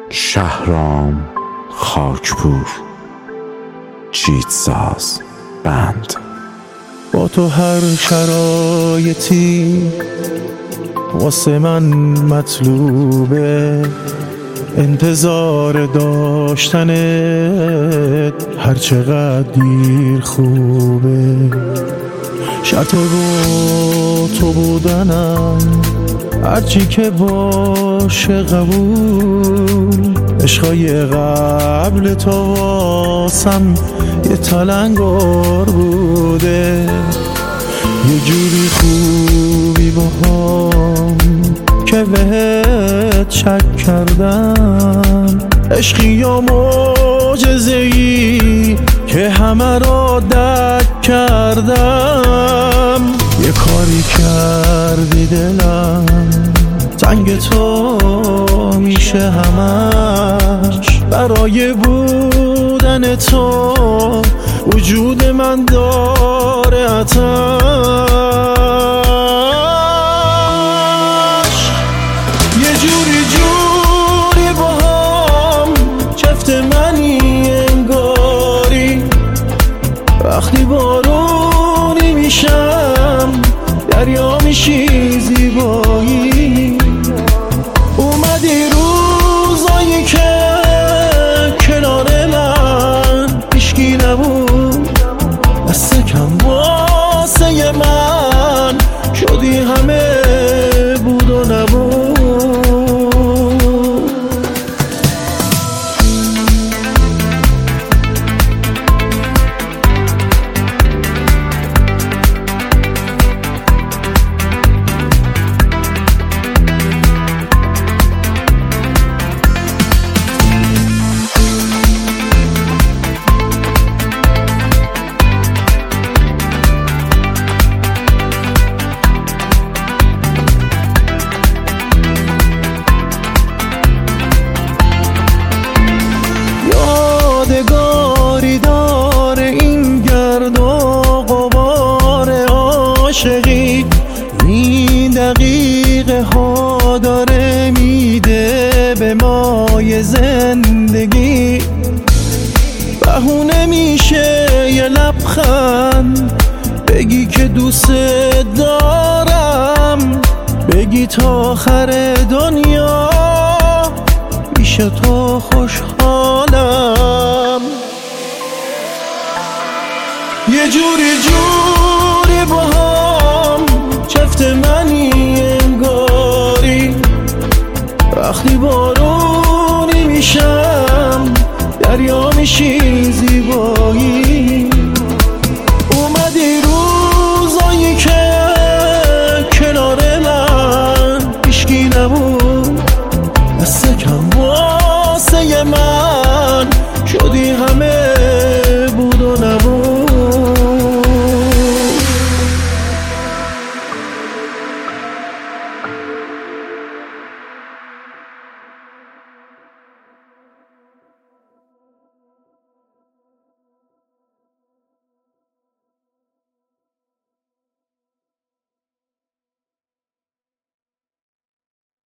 شهرام خاکپور، جیتساز بند. با تو هر شرایطی واسه من مطلوبه، انتظار داشتنت هر چقدر دیر خوبه. شرط با تو بودنم هرچی که باشه قبول. عشقای قبل تو واسم یه تلنگار بوده، یه جوری خوبی باهام که بهت شک کردم. عشقی یا معجزه‌ای که همه را درک کردم. یه کاری کردی دلم تنگ تو میشه همش. برای بودن تو وجود من داره آتش. یه جوری با هم چفت منی انگاری، وقتی بارونی میشم دریا میشی زیبایی. اومدی روزایی که کنار من هیچکی نبود، دست کم واسه من شدی همه بود و نبود. یادگاری داره این گرد و غبار عاشقی، این دقیقه ها داره میده به مای زندگی. بهونه میشه یه لبخند بگی که دوست دارم، بگی تا آخر دنیا پیش تو خوشحالم. یه جوری با هم چفت منی انگاری، وقتی بارونی میشم دریا میشی زیبایی.